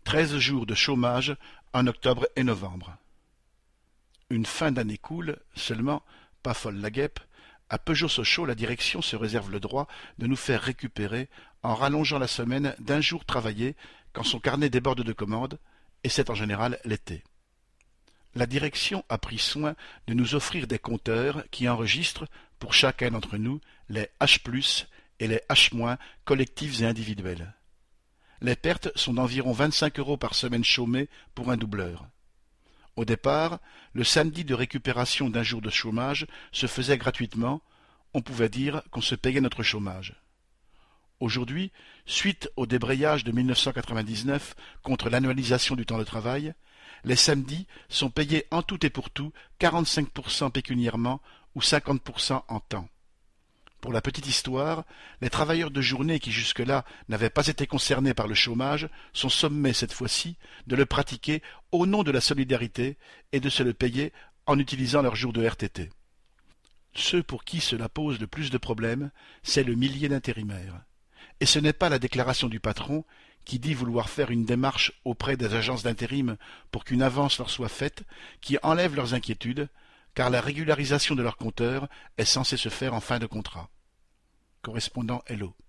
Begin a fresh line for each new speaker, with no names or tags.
13 jours de chômage en octobre et novembre. Une fin d'année cool, seulement, pas folle la guêpe, à Peugeot-Sochaux, la direction se réserve le droit de nous faire récupérer en rallongeant la semaine d'un jour travaillé quand son carnet déborde de commandes, et c'est en général l'été. La direction a pris soin de nous offrir des compteurs qui enregistrent, pour chacun d'entre nous, les H+, et les H- collectifs et individuels. Les pertes sont d'environ 25 € par semaine chômée pour un doubleur. Au départ, le samedi de récupération d'un jour de chômage se faisait gratuitement, on pouvait dire qu'on se payait notre chômage. Aujourd'hui, suite au débrayage de 1999 contre l'annualisation du temps de travail, les samedis sont payés en tout et pour tout 45% pécuniairement ou 50% en temps. Pour la petite histoire, les travailleurs de journée qui jusque-là n'avaient pas été concernés par le chômage sont sommés cette fois-ci de le pratiquer au nom de la solidarité et de se le payer en utilisant leurs jours de RTT. Ceux pour qui cela pose le plus de problèmes, c'est le millier d'intérimaires. Et ce n'est pas la déclaration du patron qui dit vouloir faire une démarche auprès des agences d'intérim pour qu'une avance leur soit faite qui enlève leurs inquiétudes, car la régularisation de leur compteur est censée se faire en fin de contrat. Correspondant Hello.